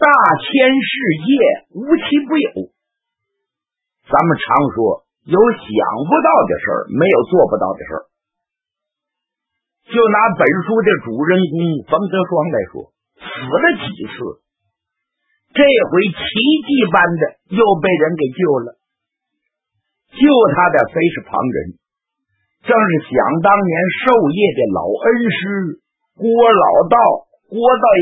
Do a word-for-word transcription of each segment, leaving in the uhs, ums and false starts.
千世界无奇不有。咱们常说有想不到的事儿，没有做不到的事儿。就拿本书的主人公冯德双来说，死了几次，这回奇迹般的又被人给救了。救他的非是旁人，正是想当年授业的老恩师郭老道郭道爷。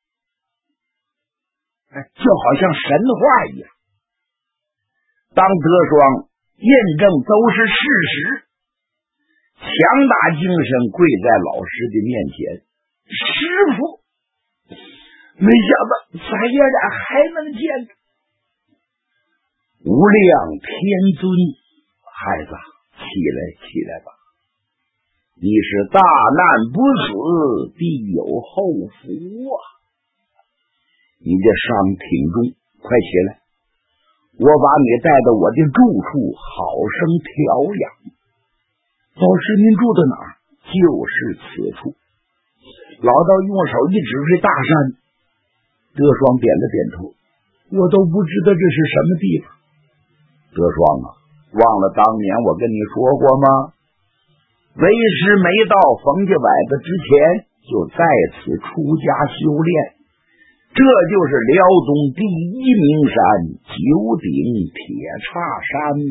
哎，就好像神话一样。当德双验证都是事实，强大精神跪在老师的面前，师父，没想到咱爷俩还能见着。无量天尊，孩子，起来起来吧，你是大难不死，必有后福啊！你这伤挺重，快起来，我把你带到我的住处，好生调养。老师，您住的哪儿？就是此处。老道用手一指是大山。德双点了点头，我都不知道这是什么地方。德双啊，忘了当年我跟你说过吗？为师没到冯家崴子之前，就在此出家修炼，这就是辽东第一名山九鼎铁叉山。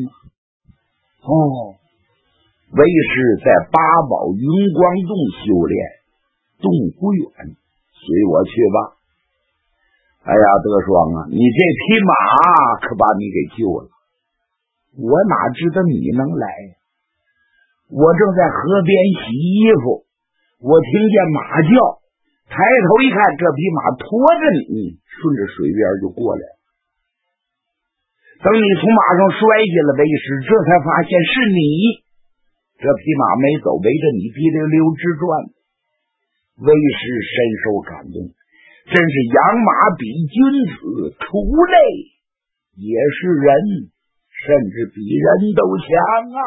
哦，为师在八宝云光洞修炼，洞不远，随我去吧。哎呀，德双啊，你这匹马可把你给救了，我哪知道你能来？我正在河边洗衣服，我听见马叫，抬头一看，这匹马驮着你顺着水边就过来了。等你从马上摔下了，为师这才发现是你。这匹马没走，围着你滴溜溜直转。为师深受感动，真是养马比君子，除类也是人，甚至比人都强啊！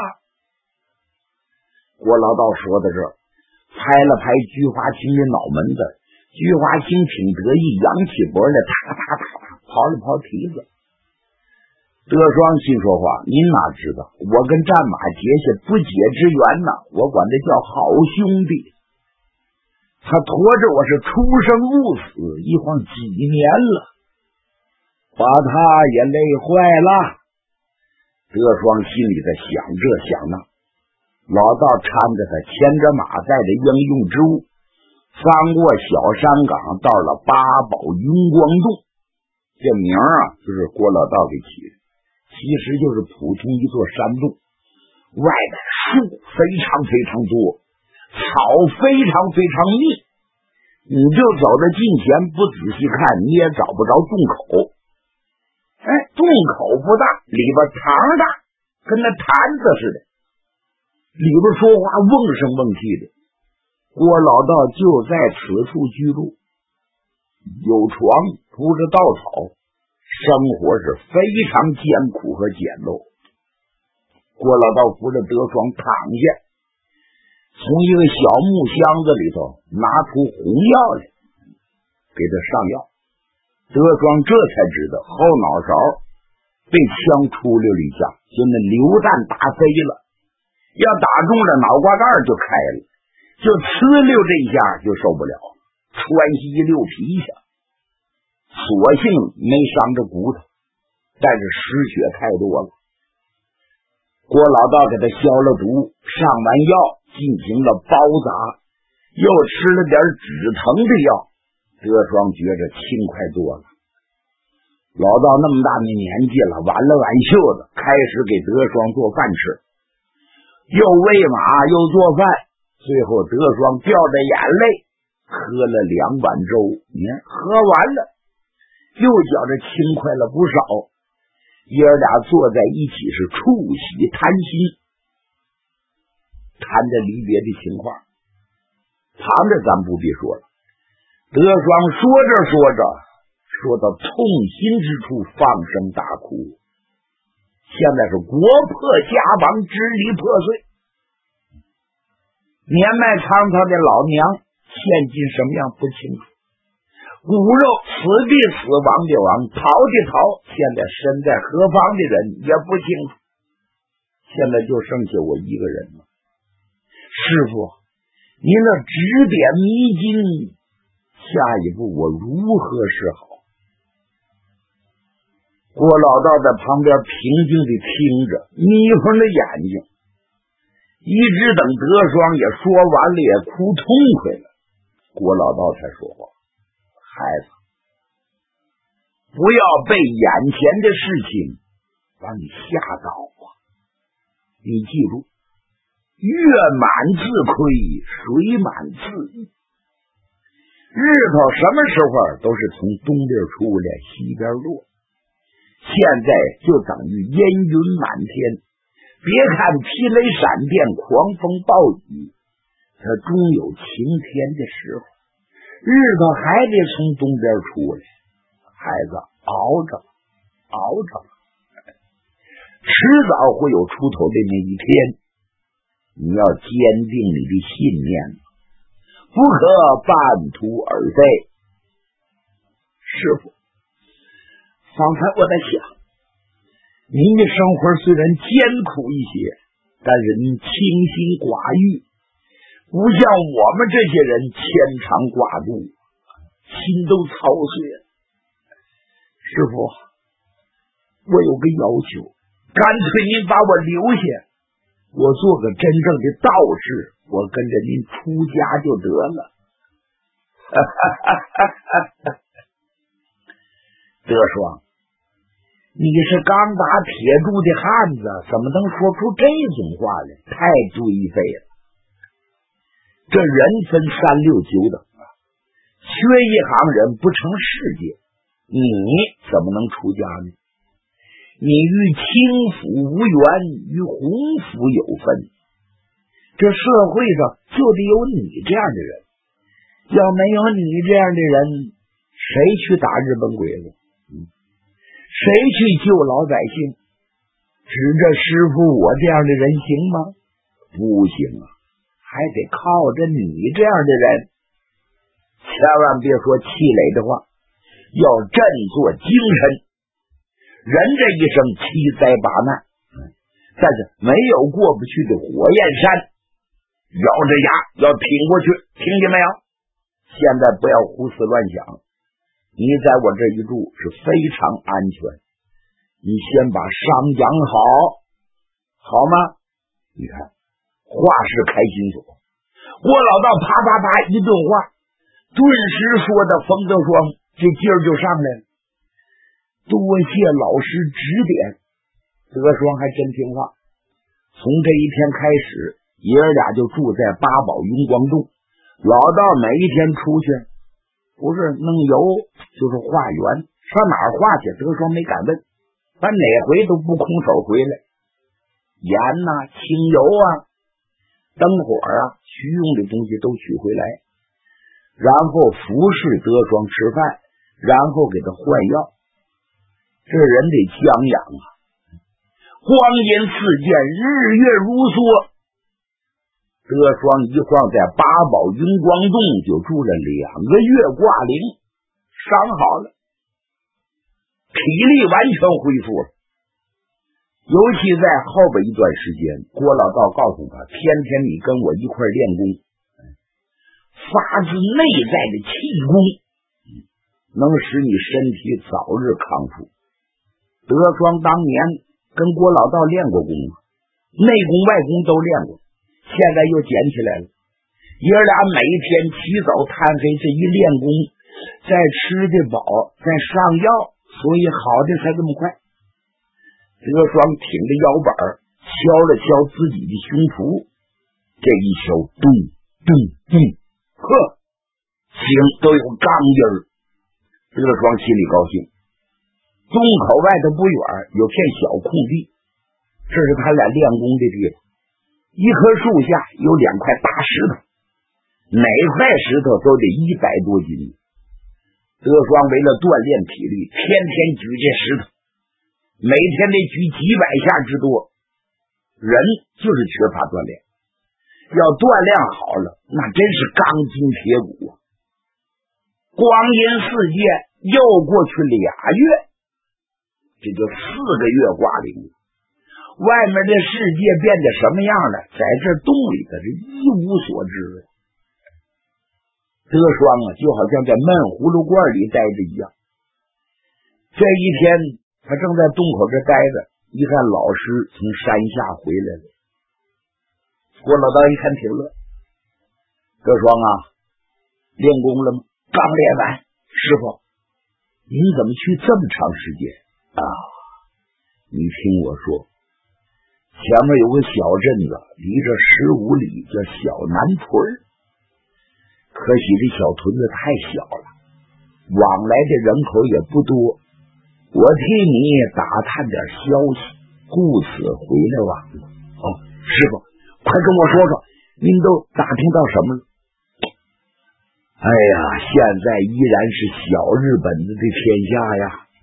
郭老道说到这儿，拍了拍菊花青的脑门子，菊花青挺得意，扬起脖来，哒哒哒哒刨了刨蹄子。德双心说话，您哪知道，我跟战马结下不解之缘呢，我管他叫好兄弟。他驮着我是出生入死，一晃几年了，把他也累坏了。德双心里在想这想那，老道搀着他，牵着马，带着应用之物，翻过小山岗，到了八宝云光洞。这名啊，就是郭老道给起的，其实就是普通一座山洞，外边树非常非常多，草非常非常密，你就走到近前不仔细看，你也找不着洞口。哎，洞口不大，里边堂大，跟那坛子似的，里边说话瓮声瓮气的。郭老道就在此处居住，有床铺着稻草，生活是非常艰苦和简陋。郭老道扶着德双躺下，从一个小木箱子里头拿出红药来，给他上药。德双这才知道后脑勺被枪出溜了一下，就那榴弹打飞了，要打中了脑瓜盖就开了，就呲溜这一下就受不了，穿稀溜皮下，所幸没伤着骨头，但是失血太多了。郭老道给他消了毒，上完药，进行了包扎，又吃了点止疼的药，德双觉着轻快多了。老道那么大的年纪了，挽了挽袖子，开始给德双做饭吃，又喂马又做饭，最后德双掉着眼泪喝了两碗粥，你看喝完了又觉着轻快了不少。爷儿俩坐在一起是触喜谈心，谈着离别的情话。旁着咱不必说了，德双说着说着说到痛心之处，放声大哭。现在是国破家亡，支离破碎，年迈苍苍的老娘现今什么样不清楚， 骨肉此地死，亡的亡，逃的逃，现在身在何方的人也不清楚。现在就剩下我一个人了。师傅，您的指点迷津，下一步我如何是好？郭老道在旁边平静地听着，眯缝着眼睛，一直等德双也说完了，也哭痛快了，郭老道才说话：孩子，不要被眼前的事情把你吓到啊！你记住，月满自亏，水满自溢。日头什么时候都是从东边出来，西边落。现在就等于烟云满天，别看霹雷闪电、狂风暴雨，它终有晴天的时候。日头还得从东边出来，孩子，熬着，熬着，迟早会有出头的那一天。你要坚定你的信念，不可半途而废。师傅，方才我在想，您的生活虽然艰苦一些，但是您清心寡欲，不像我们这些人牵肠挂肚，心都操碎了。师傅，我有个要求，干脆您把我留下，我做个真正的道士，我跟着您出家就得了。德双，你是刚打铁铸的汉子，怎么能说出这种话来？太颓废了。这人分三六九等啊，缺一行人不成世界，你怎么能出家呢？你与清府无缘，与洪府有分。这社会上就得有你这样的人，要没有你这样的人，谁去打日本鬼子？谁去救老百姓？指着师傅我这样的人行吗？不行啊，还得靠着你这样的人。千万别说气馁的话，要振作精神。人这一生七灾八难，但是没有过不去的火焰山，咬着牙要挺过去，听见没有？现在不要胡思乱想，你在我这一住是非常安全，你先把伤养好，好吗？你看，话是开心说，郭老道啪啪啪一顿话，顿时说的冯德双这劲儿就上来了。多谢老师指点，德双还真听话。从这一天开始，爷儿俩就住在八宝云光洞。老道每一天出去，不是弄油就是化缘，上哪儿化去？德双没敢问，他哪回都不空手回来。盐呐、清油啊、灯火啊，需用的东西都取回来，然后服侍德双吃饭，然后给他换药。这人得将养啊！光阴似箭，日月如梭。德双一晃在八宝云光洞就住了两个月挂零，伤好了，体力完全恢复了。尤其在后边一段时间，郭老道告诉他，天天你跟我一块练功，发自内在的气功，能使你身体早日康复。德双当年跟郭老道练过功，内功外功都练过，现在又捡起来了。爷俩每一天起早贪黑，这一练功，再吃的饱，再上药，所以好的才这么快。德双挺着腰板，敲了敲自己的胸脯，这一敲，咚咚咚，呵，行，都有钢音儿。德双心里高兴。洞口外头不远有片小空地，这是他俩练功的地方。一棵树下有两块大石头，哪块石头都得一百多斤。德双为了锻炼体力，天天举这石头，每天得举几百下之多。人就是缺乏锻炼，要锻炼好了，那真是钢筋铁骨啊。 光阴似箭，又过去俩月，这就四个月挂零。外面的世界变得什么样了？在这洞里的是一无所知。德双啊，就好像在闷葫芦罐里待着一样。这一天，他正在洞口这待着，一看老师从山下回来了。郭老道一看挺乐，德双啊，练功了吗？刚练完。师傅，您怎么去这么长时间啊？你听我说，前面有个小镇子，离这十五里，叫小南屯。可惜这小屯子太小了，往来的人口也不多。我替你打探点消息，故此回来晚了。哦，师傅，快跟我说说，您都打听到什么了？哎呀，现在依然是小日本子的天下呀。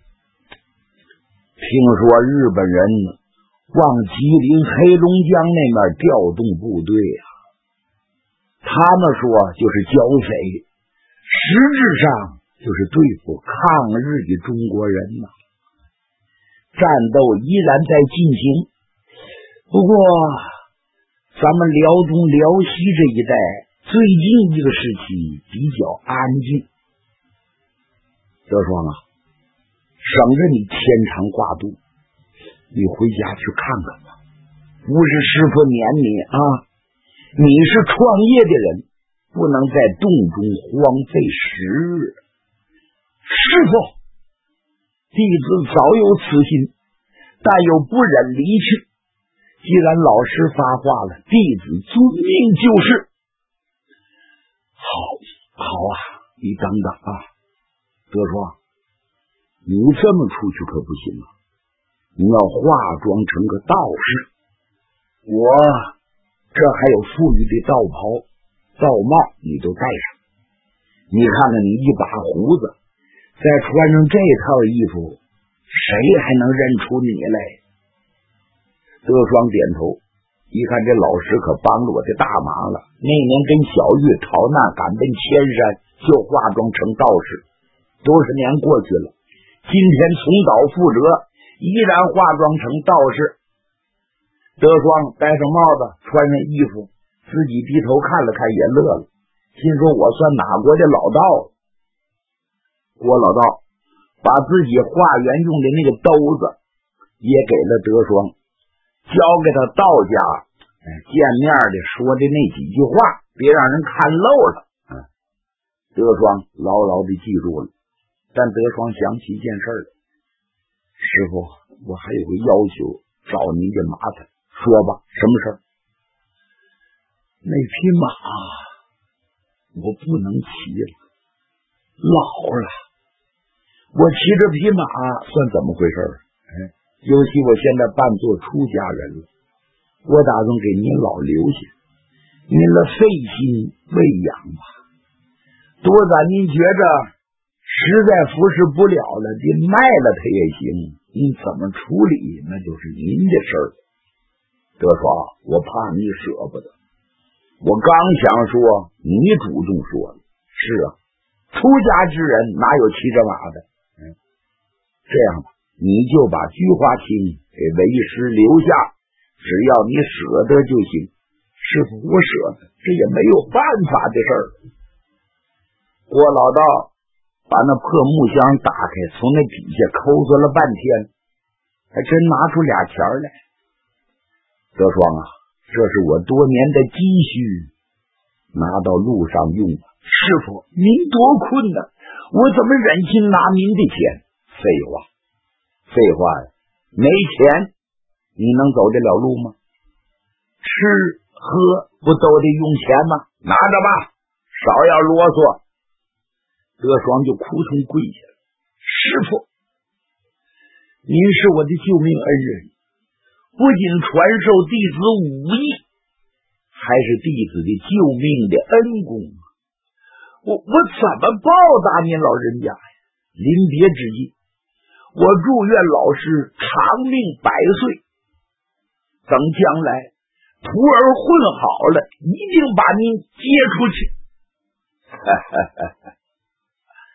听说日本人往吉林黑龙江那面调动部队啊，他们说就是剿匪，实质上就是对付抗日的中国人呐、啊。战斗依然在进行，不过咱们辽东辽西这一带最近一个时期比较安静。德双啊，省着你牵肠挂肚，你回家去看看吧。不是师傅撵你啊，你是创业的人，不能在洞中荒废时日。师傅，弟子早有此心，但又不忍离去。既然老师发话了，弟子遵命就是。好，好啊，你等等啊，德双，你这么出去可不行啊！你要化妆成个道士，我这还有富裕的道袍、道帽，你都戴上。你看看你一把胡子，再穿上这套衣服，谁还能认出你来？德双点头，一看这老师可帮了我的大忙了。那年跟小玉逃难赶奔千山，就化妆成道士。多少年过去了，今天重蹈覆辙，依然化妆成道士。德双戴上帽子，穿上衣服，自己低头看了看，也乐了，心说我算哪国的老道了。郭老道把自己化缘用的那个兜子也给了德双，交给他道家见面的说的那几句话，别让人看漏了。嗯，德双牢牢的记住了。但德双想起一件事了，师傅，我还有个要求找您的麻烦。说吧，什么事儿？那匹马我不能骑了，老了。我骑这匹马算怎么回事？哎，尤其我现在半做出家人了，我打算给您老留下，您了费心喂养吧。多咱您觉着实在服侍不了了，您卖了他也行，您怎么处理那就是您的事儿。德双，我怕你舍不得。我刚想说，你主动说了。是啊，出家之人哪有骑着马的？嗯，这样吧，你就把菊花青给为师留下，只要你舍得就行。师傅，我舍得，这也没有办法的事儿。郭老道把那破木箱打开，从那底下抠索了半天，还真拿出俩钱来。德双啊，这是我多年的积蓄，拿到路上用了。师傅，您多困难，我怎么忍心拿您的钱？废话，废话呀！没钱，你能走得了路吗？吃喝不都得用钱吗？拿着吧，少要啰嗦。德双就扑通跪下了。师傅，您是我的救命恩人，不仅传授弟子武艺，还是弟子的救命的恩公。我我怎么报答您老人家呀？临别之际，我祝愿老师长命百岁，等将来徒儿混好了，一定把您接出去。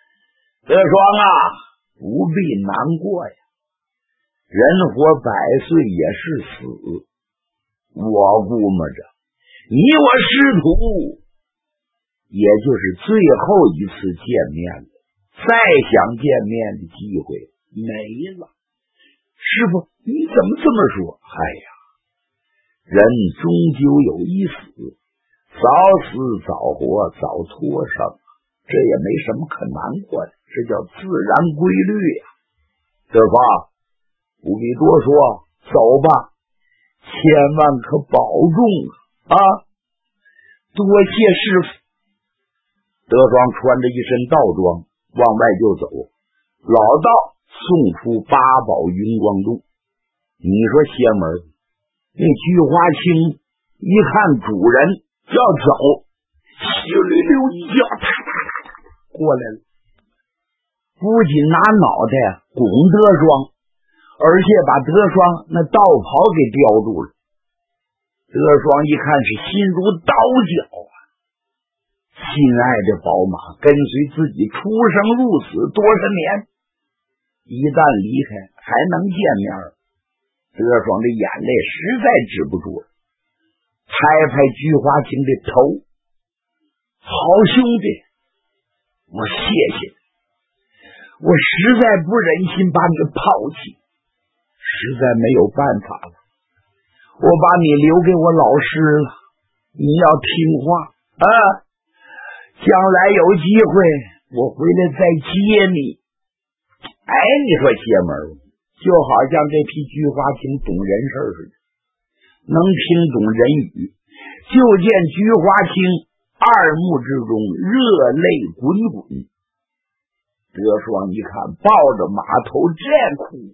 德双啊，不必难过呀，人活百岁也是死，我估摸着你我师徒也就是最后一次见面了，再想见面的机会没了。师傅，你怎么这么说？哎呀，人终究有一死，早死早活早脱生，这也没什么可难过的，这叫自然规律呀。德芳，不必多说，走吧，千万可保重啊！多谢师傅。德双穿着一身道装往外就走，老道送出八宝云光洞。你说邪门，那菊花青一看主人要走，稀溜溜一脚踏踏踏踏过来了，不仅拿脑袋拱德双，而且把德双那道袍给叼住了。德双一看是心如刀绞啊，心爱的宝马跟随自己出生入死多少年，一旦离开还能见面？德双的眼泪实在止不住了，拍拍菊花青的头，好兄弟，我谢谢你，我实在不忍心把你抛弃，实在没有办法了，我把你留给我老师了，你要听话啊！将来有机会我回来再接你。哎，你说邪门，就好像这匹菊花青懂人事似的，能听懂人语，就见菊花青二目之中热泪滚滚。德双一看抱着马头这哭，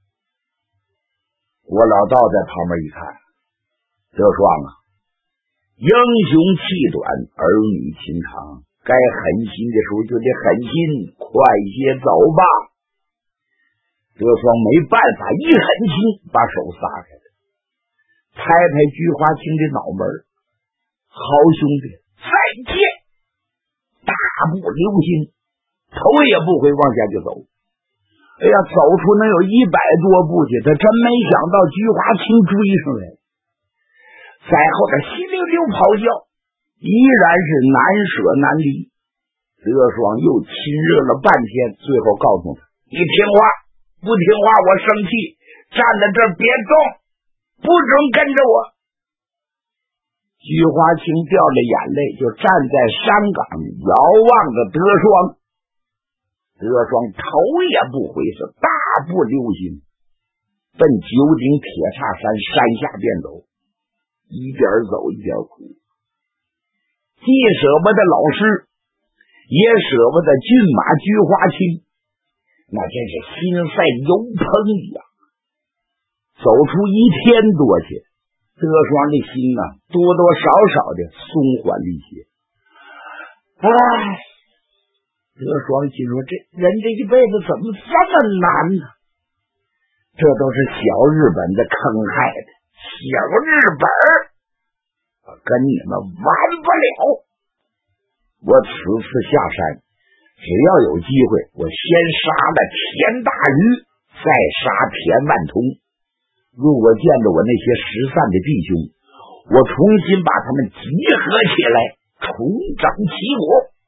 我老道在旁边一看，德双啊，英雄气短，儿女情长，该狠心的时候就得狠心，快些走吧。德双没办法，一狠心把手撒开了，拍拍菊花青的脑门，好兄弟再见，大步流星，头也不回往下就走。哎呀，走出能有一百多步去，他真没想到菊花青追上来了，在后边稀溜溜咆哮，依然是难舍难离。德双又亲热了半天，最后告诉他，你听话，不听话我生气，站在这儿别动，不准跟着我。菊花青掉着眼泪就站在山岗遥望着德双，德双头也不回，是大步流星奔九鼎铁叉山山下边走，一边走一边哭，既舍不得老师，也舍不得骏马菊花青，那真是心赛油烹一样。走出一天多去，德双的心啊，多多少少的松缓了一些。哎，德双心说，这人这一辈子怎么这么难呢？这都是小日本的坑害的，小日本跟你们玩不了。我此次下山，只要有机会，我先杀了田大鱼，再杀田万通。如果见着我那些失散的弟兄，我重新把他们集合起来，重整旗鼓。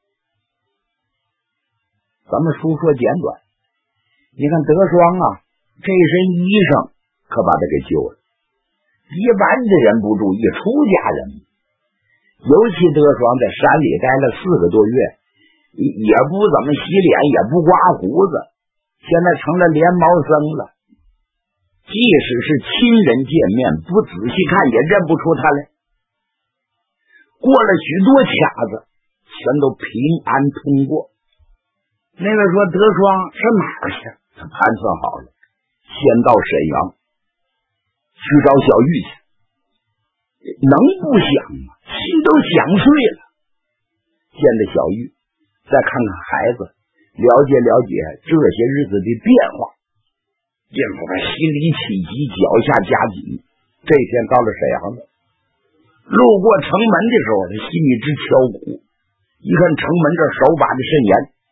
咱们书说简短，你看德双啊，这身衣裳可把他给救了。一般的人不注意，出家人，尤其德双在山里待了四个多月，也不怎么洗脸，也不刮胡子，现在成了连毛僧了。即使是亲人见面，不仔细看也认不出他来。过了许多卡子，全都平安通过。那个说德双是哪儿去？他盘算好了，先到沈阳去找小玉去。能不想吗？心都想碎了。见着小玉，再看看孩子，了解了解这些日子的变化，因此他心里起急，脚下加紧。这天到了沈阳了，路过城门的时候，他心里直敲鼓。一看城门这手把的甚严，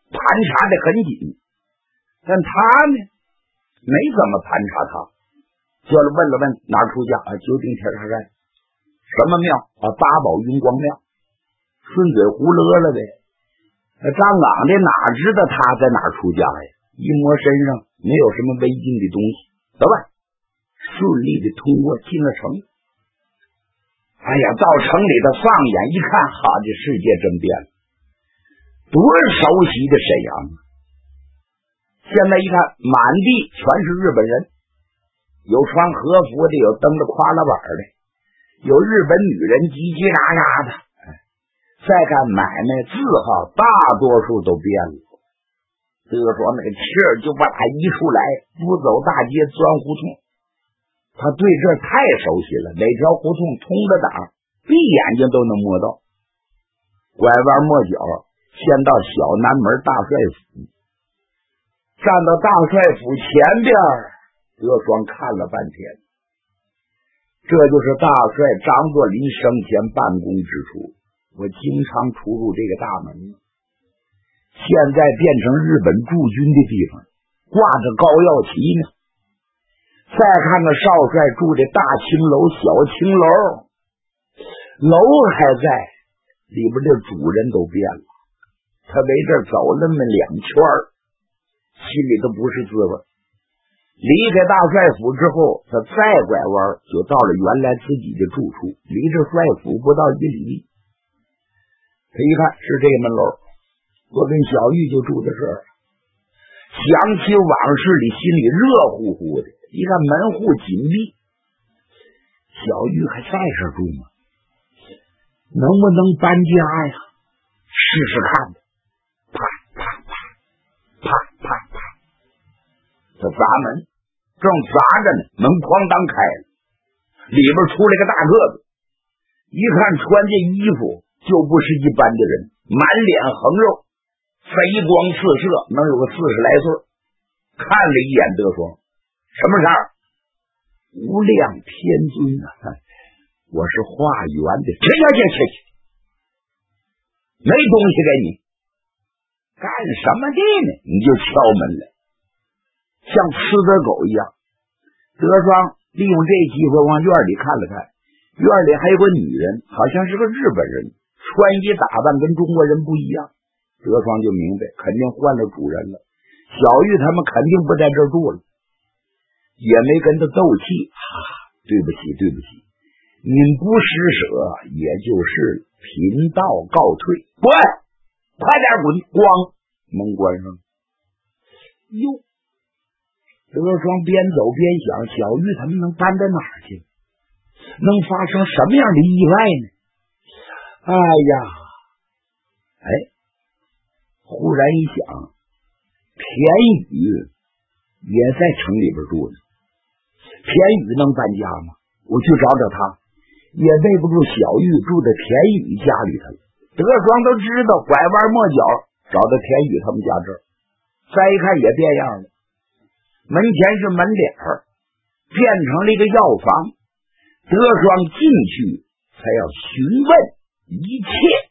盘查的很紧，但他呢没怎么盘查他，就问了问哪儿出家啊？九鼎铁叉山。什么庙啊？八宝云光庙。顺嘴胡勒了呗。张岗的哪知道他在哪儿出家呀？一摸身上没有什么违禁的东西，得吧？顺利的通过进了城。哎呀，到城里的放眼一看，好的世界真变了，多熟悉的沈阳啊！现在一看，满地全是日本人，有穿和服的，有蹬着夸拉板的，有日本女人叽叽喳喳的。再看买卖字号，大多数都变了。这个说那个气儿就把他移出来，不走大街钻胡同。他对这太熟悉了，哪条胡同通着档，闭眼睛都能摸到。拐弯抹角，先到小南门大帅府，站到大帅府前边，德双看了半天，这就是大帅张作霖生前办公之处。我经常出入这个大门，现在变成日本驻军的地方，挂着高耀旗呢。再看看少帅住的大青楼、小青楼，楼还在，里边的主人都变了。他围这走那么两圈，心里都不是滋味。离开大帅府之后，他再拐弯就到了原来自己的住处，离这帅府不到一里。他一看是这个门楼，我跟小玉就住在这儿。想起往事里，心里热乎乎的。一看门户紧闭，小玉还在这儿住吗？能不能搬家呀？试试看吧。啪啪啪啪啪啪，这砸门正砸着呢，门哐当开了，里边出来个大个子，一看穿这衣服就不是一般的人，满脸横肉，飞光四射，能有个四十来岁。看了一眼德双，什么事儿？无量天尊啊，我是化缘的。去去去去去，没东西给你，干什么的呢？你就敲门来，像吃子狗一样。德双利用这机会往院里看了看，院里还有个女人，好像是个日本人，穿衣打扮跟中国人不一样。德双就明白，肯定换了主人了。小玉他们肯定不在这儿住了，也没跟他斗气。啊，对不起对不起，您不施舍，也就是贫道告退。滚，快点滚！咣，门关上。哟，德双边走边想，小玉他们能搬到哪儿去？能发生什么样的意外呢？哎呀，哎，忽然一想，田宇也在城里边住呢，田宇能搬家吗？我去找找他，也背不住小玉住在田宇家里头了。德双都知道，拐弯抹角找到田宇他们家这儿，再一看也变样了，门前是门脸儿，变成了一个药房。德双进去才要询问一切。